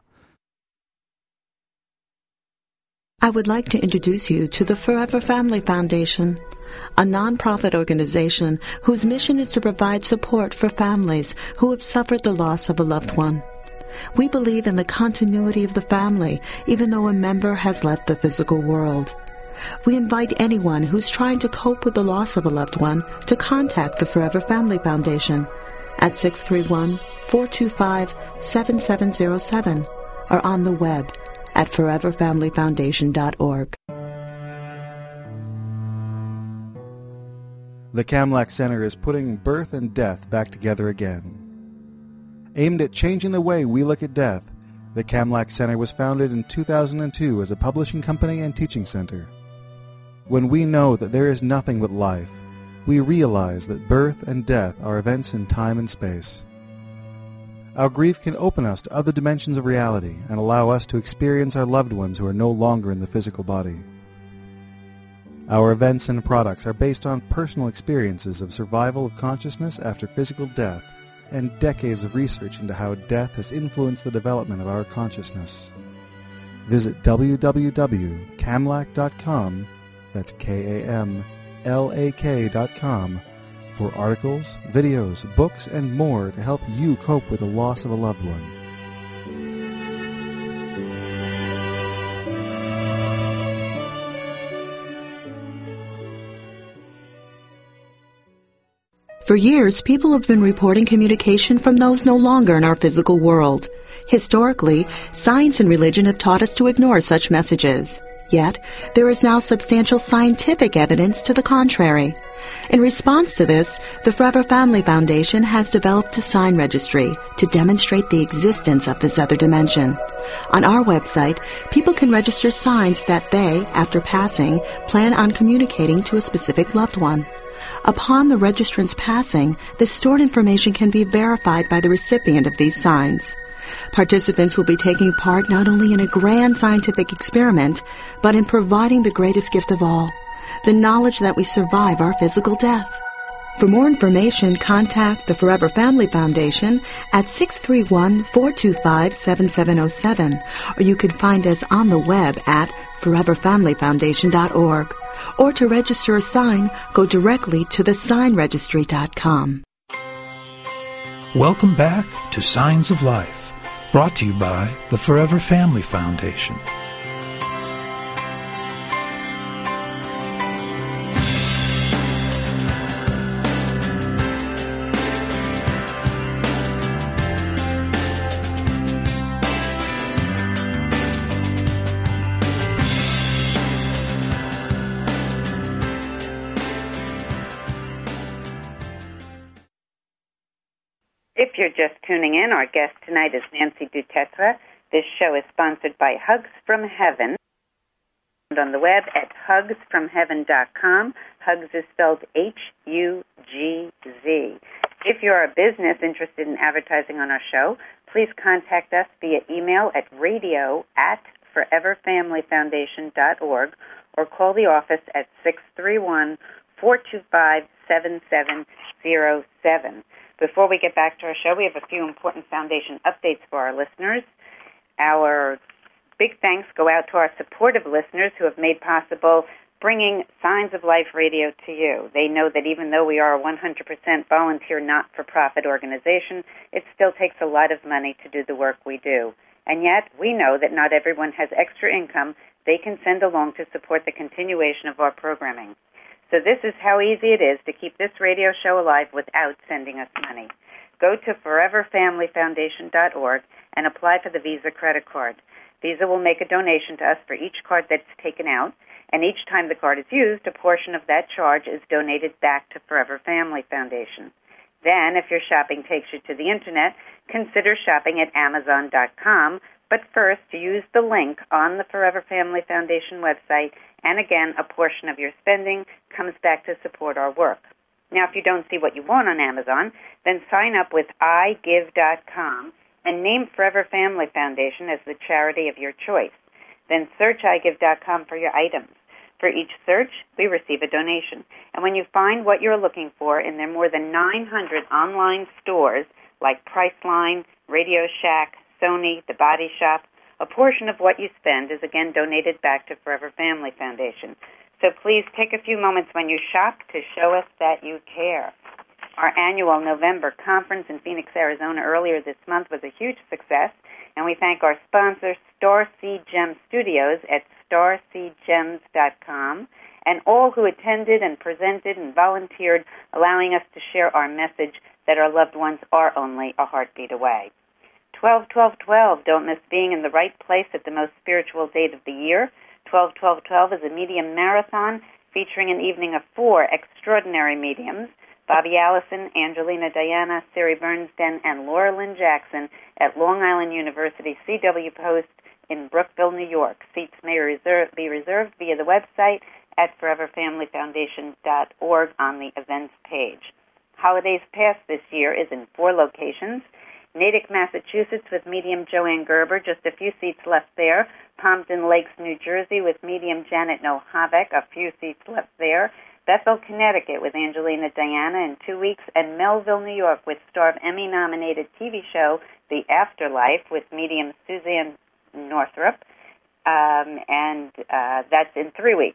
I would like to introduce you to the Forever Family Foundation, a nonprofit organization whose mission is to provide support for families who have suffered the loss of a loved one. We believe in the continuity of the family, even though a member has left the physical world. We invite anyone who's trying to cope with the loss of a loved one to contact the Forever Family Foundation at six three one, four two five, seven seven zero seven or on the web at forever family foundation dot org. The Kamlak Center is putting birth and death back together again. Aimed at changing the way we look at death, the Kamlak Center was founded in two thousand two as a publishing company and teaching center. When we know that there is nothing but life, we realize that birth and death are events in time and space. Our grief can open us to other dimensions of reality and allow us to experience our loved ones who are no longer in the physical body. Our events and products are based on personal experiences of survival of consciousness after physical death and decades of research into how death has influenced the development of our consciousness. Visit w w w dot kamlak dot com, that's K A M L A K dot com, for articles, videos, books, and more to help you cope with the loss of a loved one. For years, people have been reporting communication from those no longer in our physical world. Historically, science and religion have taught us to ignore such messages. Yet, there is now substantial scientific evidence to the contrary. In response to this, the Forever Family Foundation has developed a sign registry to demonstrate the existence of this other dimension. On our website, people can register signs that they, after passing, plan on communicating to a specific loved one. Upon the registrant's passing, the stored information can be verified by the recipient of these signs. Participants will be taking part not only in a grand scientific experiment, but in providing the greatest gift of all, the knowledge that we survive our physical death. For more information, contact the Forever Family Foundation at six three one, four two five, seven seven zero seven, or you can find us on the web at forever family foundation dot org. Or to register a sign, go directly to the sign registry dot com. Welcome back to Signs of Life, brought to you by the Forever Family Foundation. If you're just tuning in, our guest tonight is Nancy Dutetre. This show is sponsored by Hugs from Heaven. And on the web at hugs from heaven dot com. Hugs is spelled H U G Z. If you're a business interested in advertising on our show, please contact us via email at radio at forever family foundation dot org or call the office at six three one, four two five, seven seven zero seven. Before we get back to our show, we have a few important foundation updates for our listeners. Our big thanks go out to our supportive listeners who have made possible bringing Signs of Life Radio to you. They know that even though we are a one hundred percent volunteer, not-for-profit organization, it still takes a lot of money to do the work we do. And yet, we know that not everyone has extra income they can send along to support the continuation of our programming. So this is how easy it is to keep this radio show alive without sending us money. Go to forever family foundation dot org and apply for the Visa credit card. Visa will make a donation to us for each card that's taken out, and each time the card is used, a portion of that charge is donated back to Forever Family Foundation. Then, if your shopping takes you to the Internet, consider shopping at amazon dot com, but first use the link on the Forever Family Foundation website, and again, a portion of your spending comes back to support our work. Now, if you don't see what you want on Amazon, then sign up with i give dot com and name Forever Family Foundation as the charity of your choice. Then search i give dot com for your items. For each search, we receive a donation. And when you find what you're looking for in their more than nine hundred online stores like Priceline, Radio Shack, Sony, The Body Shop, a portion of what you spend is again donated back to Forever Family Foundation. So please take a few moments when you shop to show us that you care. Our annual November conference in Phoenix, Arizona earlier this month was a huge success, and we thank our sponsor, Starseed Gem Studios at starseed gems dot com, and all who attended and presented and volunteered, allowing us to share our message that our loved ones are only a heartbeat away. twelve twelve twelve, don't miss being in the right place at the most spiritual date of the year. twelve twelve twelve is a medium marathon featuring an evening of four extraordinary mediums, Bobby Allison, Angelina Diana, Siri Bernstein, and Laura Lynn Jackson at Long Island University C W Post in Brookville, New York. Seats may reserve, be reserved via the website at forever family foundation dot org on the events page. Holidays Past this year is in four locations. Natick, Massachusetts with medium Joanne Gerber, just a few seats left there. Pompton Lakes, New Jersey with medium Janet Nohavec, a few seats left there. Bethel, Connecticut with Angelina Diana in two weeks. And Melville, New York with star of Emmy-nominated T V show The Afterlife with medium Suzanne Northrup. Um, and uh, that's in three weeks.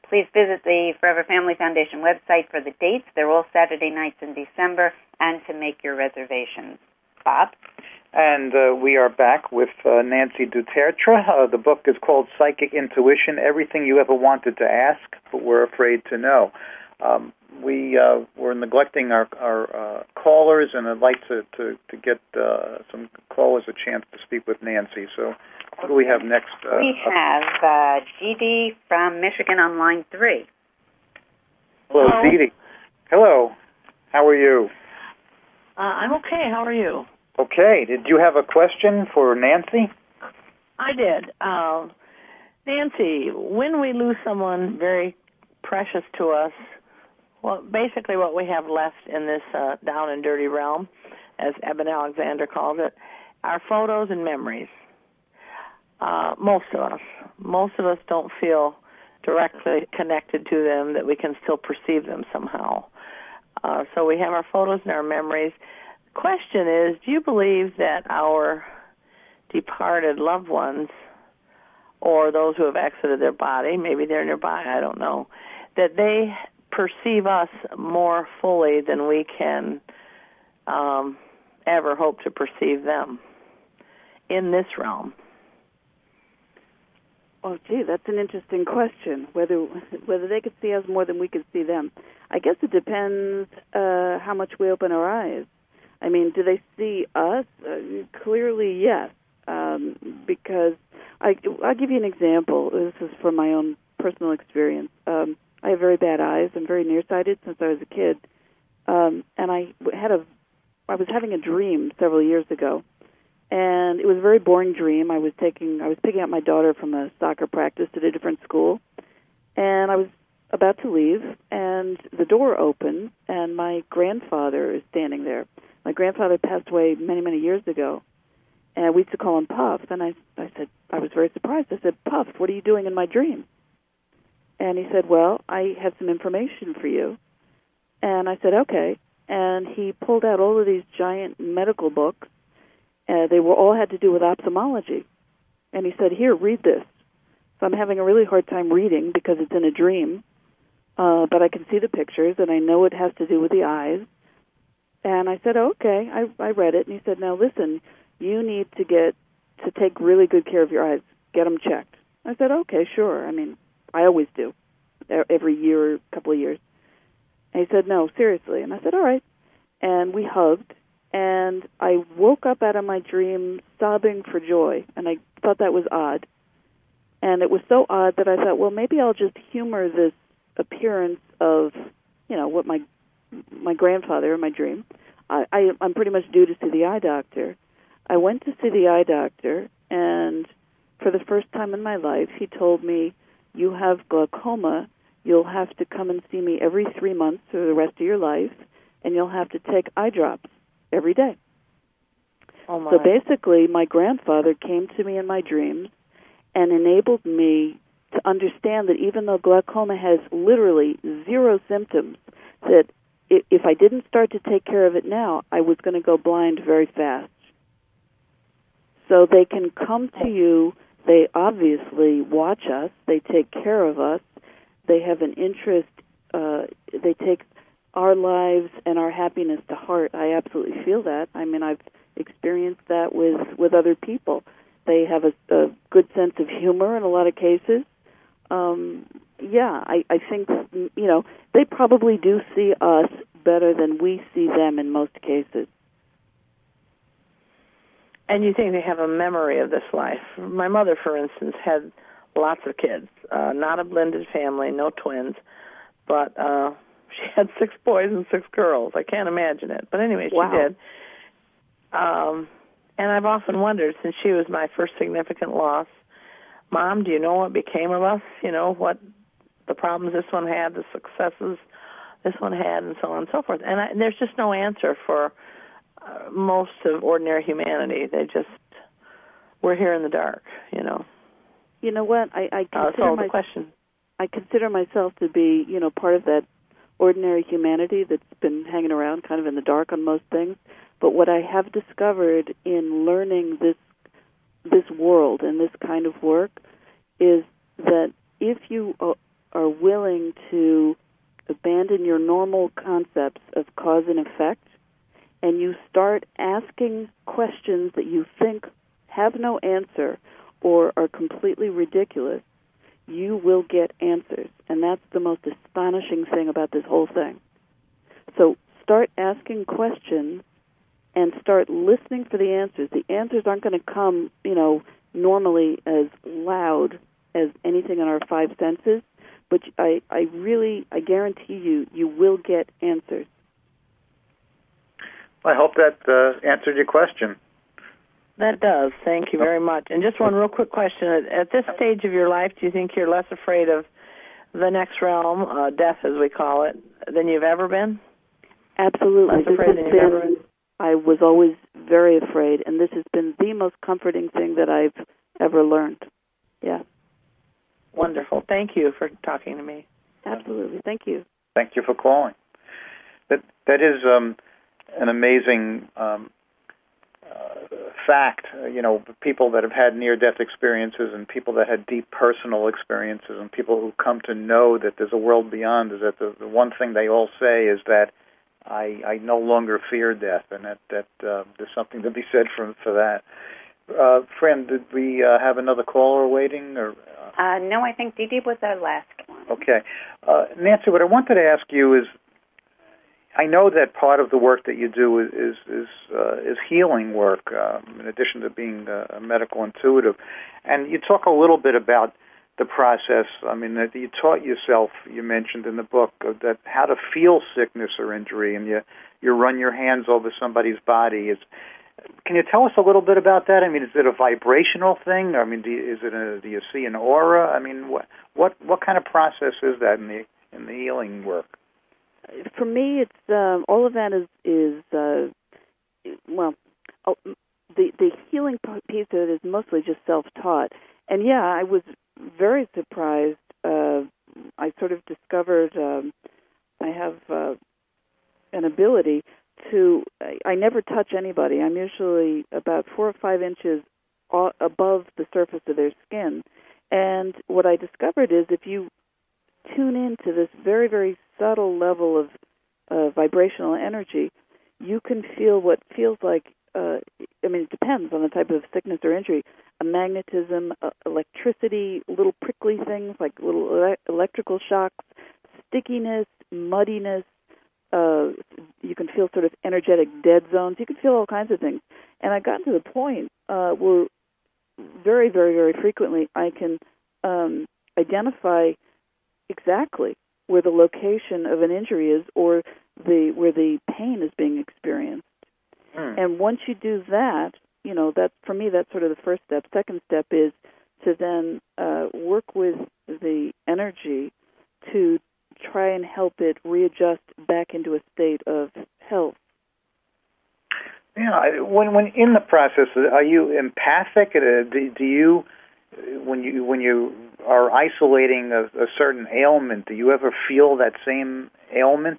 Please visit the Forever Family Foundation website for the dates. They're all Saturday nights in December, and to make your reservations. Bob? And uh, we are back with uh, Nancy Dutertre. Uh, the book is called Psychic Intuition, Everything You Ever Wanted to Ask, But Were Afraid to Know. Um, we uh, were neglecting our, our uh, callers, and I'd like to, to, to get uh, some callers a chance to speak with Nancy. So what do we have next? Uh, we have uh, Dee Dee from Michigan on line three. Hello, Hello. Dee Dee. Hello. How are you? Uh, I'm okay. How are you? Okay. Did you have a question for Nancy? I did. Uh, Nancy, when we lose someone very precious to us, well, basically what we have left in this uh, down and dirty realm, as Eben Alexander calls it, are photos and memories. Uh, most of us. Most of us don't feel directly connected to them, that we can still perceive them somehow. Uh, so we have our photos and our memories. The question is, do you believe that our departed loved ones, or those who have exited their body, maybe they're nearby, I don't know, that they perceive us more fully than we can um, ever hope to perceive them in this realm? Oh, gee, that's an interesting question. Whether whether they could see us more than we could see them, I guess it depends uh, how much we open our eyes. I mean, do they see us? Uh, clearly, yes. Um, because I, I'll give you an example. This is from my own personal experience. Um, I have very bad eyes. I'm very nearsighted since I was a kid, um, and I had a I was having a dream several years ago. And it was a very boring dream. I was taking, I was picking up my daughter from a soccer practice at a different school, and I was about to leave, and the door opened, and my grandfather is standing there. My grandfather passed away many, many years ago, and we used to call him Puff. And I, I said, I was very surprised. I said, Puff, what are you doing in my dream? And he said, well, I have some information for you. And I said, okay. And he pulled out all of these giant medical books. Uh, they were all had to do with ophthalmology. And he said, here, read this. So I'm having a really hard time reading because it's in a dream, uh, but I can see the pictures, and I know it has to do with the eyes. And I said, okay. I, I read it, and he said, now listen, you need to get to take really good care of your eyes. Get them checked. I said, okay, sure. I mean, I always do, every year or a couple of years. And he said, no, seriously. And I said, all right. And we hugged. And I woke up out of my dream sobbing for joy, and I thought that was odd. And it was so odd that I thought, well, maybe I'll just humor this appearance of, you know, what my my grandfather in my dream. I, I, I'm pretty much due to see the eye doctor. I went to see the eye doctor, and for the first time in my life, he told me, you have glaucoma. You'll have to come and see me every three months for the rest of your life, and you'll have to take eye drops every day. Oh my. So basically, my grandfather came to me in my dreams and enabled me to understand that even though glaucoma has literally zero symptoms, that if I didn't start to take care of it now, I was going to go blind very fast. So they can come to you. They obviously watch us. They take care of us. They have an interest. Uh, they take our lives and our happiness to heart. I absolutely feel that. I mean, I've experienced that with, with other people. They have a, a good sense of humor in a lot of cases. Um, yeah, I, I think, you know, they probably do see us better than we see them in most cases. And you think they have a memory of this life. My mother, for instance, had lots of kids, uh, not a blended family, no twins, but uh, she had six boys and six girls. I can't imagine it. But anyway, she wow. did. Um, and I've often wondered, since she was my first significant loss, Mom, do you know what became of us? You know, what the problems this one had, the successes this one had, and so on and so forth. And I, there's just no answer for uh, most of ordinary humanity. They just, we're here in the dark, you know. You know what? I, I consider uh, so my, the question. I consider myself to be, you know, part of that ordinary humanity that's been hanging around kind of in the dark on most things. But what I have discovered in learning this this world and this kind of work is that if you are willing to abandon your normal concepts of cause and effect, and you start asking questions that you think have no answer or are completely ridiculous, you will get answers. And that's the most astonishing thing about this whole thing. So start asking questions and start listening for the answers. The answers aren't going to come, you know, normally as loud as anything in our five senses, but I, I really, I guarantee you, you will get answers. I hope that uh, answered your question. That does. Thank you very much. And just one real quick question. At, at this stage of your life, do you think you're less afraid of the next realm, uh, death as we call it, than you've ever been? Absolutely. Less afraid than you've been, ever been? I was always very afraid, and this has been the most comforting thing that I've ever learned. Yeah. Wonderful. Thank you for talking to me. Absolutely. Thank you. Thank you for calling. That that is um, an amazing um, uh, fact. Uh, you know, people that have had near-death experiences and people that had deep personal experiences and people who come to know that there's a world beyond, is that the, the one thing they all say is that I, I no longer fear death, and that, that uh, there's something to be said for, for that. Uh, friend, did we uh, have another caller waiting? Or uh... Uh, no, I think Dee Dee was our last one. Okay. Uh, Nancy, what I wanted to ask you is, I know that part of the work that you do is is is, uh, is healing work, um, in addition to being a, a medical intuitive, and you talk a little bit about the process. I mean, that you taught yourself, you mentioned in the book, uh, that how to feel sickness or injury, and you you run your hands over somebody's body. Is Can you tell us a little bit about that? I mean, is it a vibrational thing? I mean, do you, is it a, do you see an aura? I mean, what what what kind of process is that in the in the healing work? For me, it's um, all of that is is uh, well, oh, the the healing piece of it is mostly just self-taught. And yeah, I was very surprised. Uh, I sort of discovered um, I have uh, an ability to. I, I never touch anybody. I'm usually about four or five inches above the surface of their skin. And what I discovered is if you tune into this very, very subtle level of uh, vibrational energy, you can feel what feels like, uh, I mean, it depends on the type of sickness or injury, a magnetism, uh, electricity, little prickly things like little ele- electrical shocks, stickiness, muddiness. Uh, you can feel sort of energetic dead zones. You can feel all kinds of things. And I got to the point uh, where very, very, very frequently I can um, identify exactly where the location of an injury is or the where the pain is being experienced. Mm. And once you do that, you know, that for me that's sort of the first step. Second step is to then uh, work with the energy to try and help it readjust back into a state of health. Yeah, when when in the process, are you empathic? Do, do you when you when you are isolating a, a certain ailment, do you ever feel that same ailment?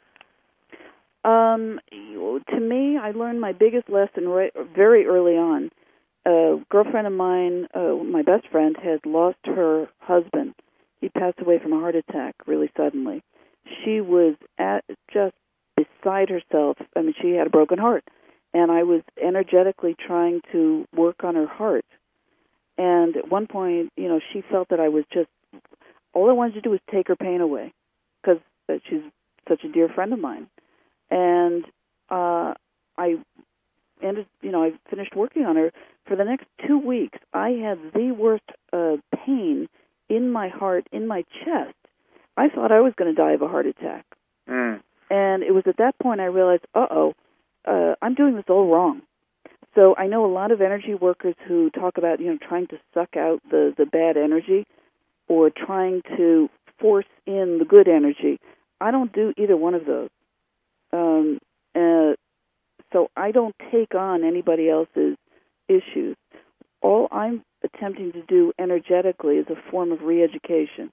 Um, to me, I learned my biggest lesson right, very early on. A girlfriend of mine, uh, my best friend, had lost her husband. He passed away from a heart attack really suddenly. She was at just beside herself. I mean, she had a broken heart. And I was energetically trying to work on her heart. And at one point, you know, she felt that I was just, all I wanted to do was take her pain away because she's such a dear friend of mine. And uh, I ended, you know, I finished working on her. For the next two weeks, I had the worst uh, pain in my heart, in my chest. I thought I was going to die of a heart attack. Mm. And it was at that point I realized, uh-oh, uh, I'm doing this all wrong. So I know a lot of energy workers who talk about, you know, trying to suck out the, the bad energy or trying to force in the good energy. I don't do either one of those. Um, uh, so I don't take on anybody else's issues. All I'm attempting to do energetically is a form of re-education.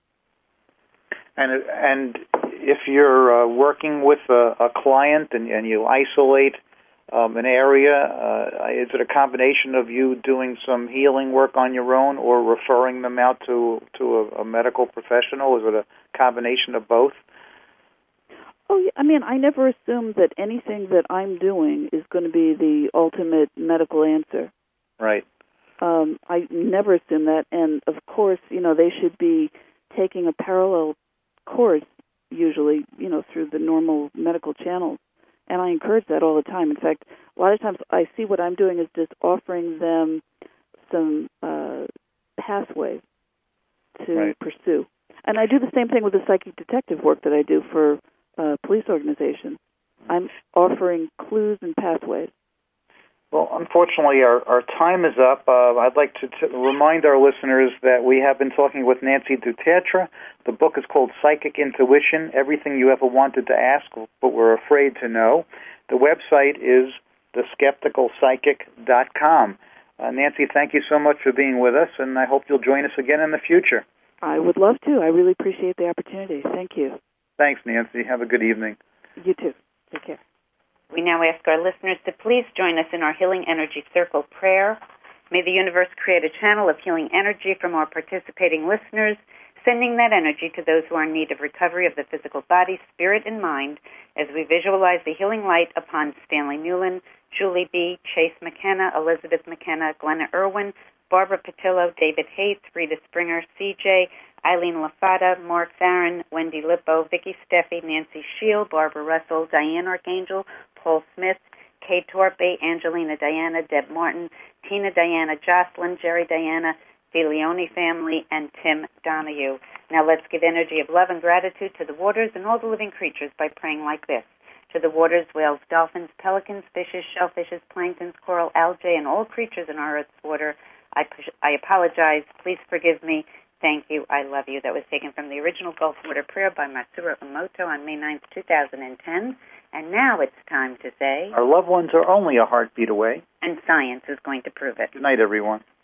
And and if you're uh, working with a, a client and, and you isolate um, an area? Uh, is it a combination of you doing some healing work on your own or referring them out to, to a, a medical professional? Is it a combination of both? Oh, yeah. I mean, I never assume that anything that I'm doing is going to be the ultimate medical answer. Right. Um, I never assume that, and of course, you know, they should be taking a parallel course, usually, you know, through the normal medical channels, and I encourage that all the time. In fact, a lot of times I see what I'm doing is just offering them some uh, pathways to right. pursue. And I do the same thing with the psychic detective work that I do for uh, police organizations. I'm offering clues and pathways. Well, unfortunately, our, our time is up. Uh, I'd like to, to remind our listeners that we have been talking with Nancy Dutertre. The book is called Psychic Intuition, Everything You Ever Wanted to Ask But Were Afraid to Know. The website is the skeptical psychic dot com. Uh, Nancy, thank you so much for being with us, and I hope you'll join us again in the future. I would love to. I really appreciate the opportunity. Thank you. Thanks, Nancy. Have a good evening. You too. Take care. We now ask our listeners to please join us in our Healing Energy Circle prayer. May the universe create a channel of healing energy from our participating listeners, sending that energy to those who are in need of recovery of the physical body, spirit, and mind, as we visualize the healing light upon Stanley Newland, Julie B., Chase McKenna, Elizabeth McKenna, Glenna Irwin, Barbara Patillo, David Hates, Rita Springer, C J, Eileen LaFata, Mark Farron, Wendy Lippo, Vicky Steffi, Nancy Shield, Barbara Russell, Diane Archangel, Paul Smith, Kay Torpe, Angelina Diana, Deb Martin, Tina Diana, Jocelyn, Jerry Diana, the Leone family, and Tim Donahue. Now let's give energy of love and gratitude to the waters and all the living creatures by praying like this. To the waters, whales, dolphins, pelicans, fishes, shellfishes, planktons, coral, algae, and all creatures in our Earth's water, I, I apologize. Please forgive me. Thank you. I love you. That was taken from the original Gulf Water Prayer by Matsuro Emoto on May ninth, two thousand ten. And now it's time to say, our loved ones are only a heartbeat away. And science is going to prove it. Good night, everyone.